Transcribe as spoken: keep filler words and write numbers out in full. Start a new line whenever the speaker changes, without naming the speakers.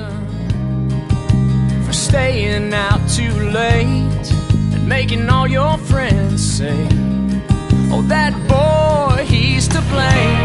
reason for staying out too late and making all your friends say, oh, that boy, he's to blame.